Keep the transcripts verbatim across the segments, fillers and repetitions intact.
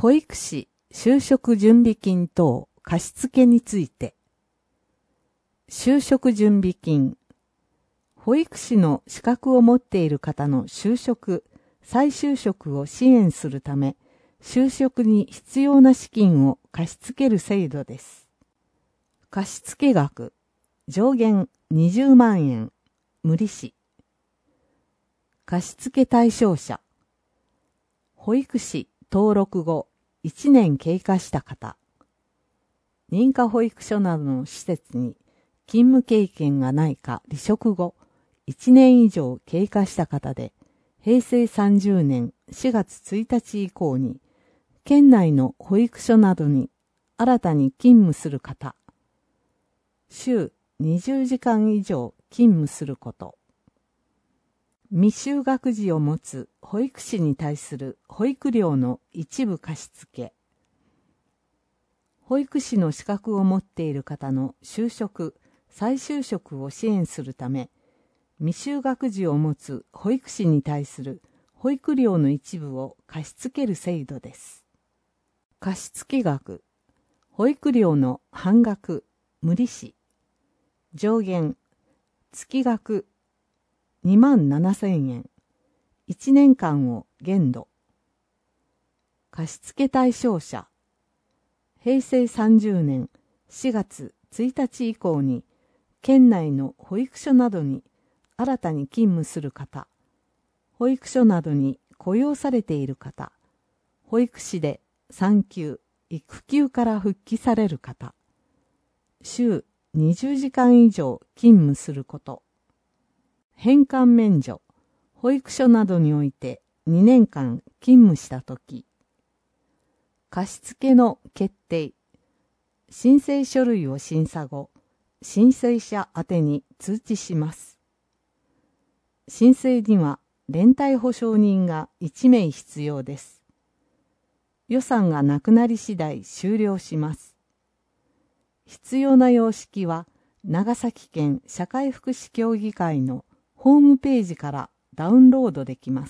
保育士就職準備金等貸付について。就職準備金。保育士の資格を持っている方の就職、再就職を支援するため、就職に必要な資金を貸し付ける制度です。貸付額、上限にじゅうまんえん、無利子。貸付対象者、保育士登録後いちねん経過した方、認可保育所などの施設に勤務経験がないか離職後いちねん以上経過した方で、へいせいさんじゅうねんしがつついたち以降に県内の保育所などに新たに勤務する方、週にじゅうじかん以上勤務すること、未就学児を持つ保育士に対する保育料の一部貸付け、保育士の資格を持っている方の就職、再就職を支援するため、未就学児を持つ保育士に対する保育料の一部を貸し付ける制度です。貸付額、保育料の半額、無利子、上限、月額にまんななせんえん、いちねんかんを限度。貸付対象者、へいせいさんじゅうねんしがつついたち以降に県内の保育所などに新たに勤務する方、保育所などに雇用されている方、保育士で産休、育休から復帰される方、週にじゅうじかん以上勤務すること、返還免除、保育所などにおいてにねんかん勤務したとき、貸付の決定、申請書類を審査後、申請者宛てに通知します。申請には連帯保証人がいちめい必要です。予算がなくなり次第終了します。必要な様式は長崎県社会福祉協議会のホームページからダウンロードできます。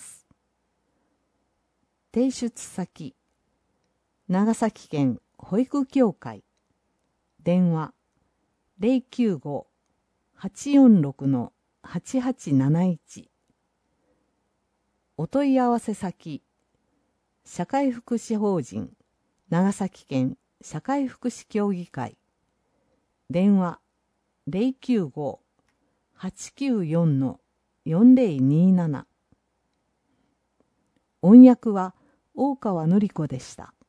提出先、長崎県保育協会、電話 ゼロきゅうご はちよんろく はちはちなないち、お問い合わせ先、社会福祉法人長崎県社会福祉協議会、電話 ゼロきゅうご はちきゅうよん よんぜろになな。音訳は大川典子でした。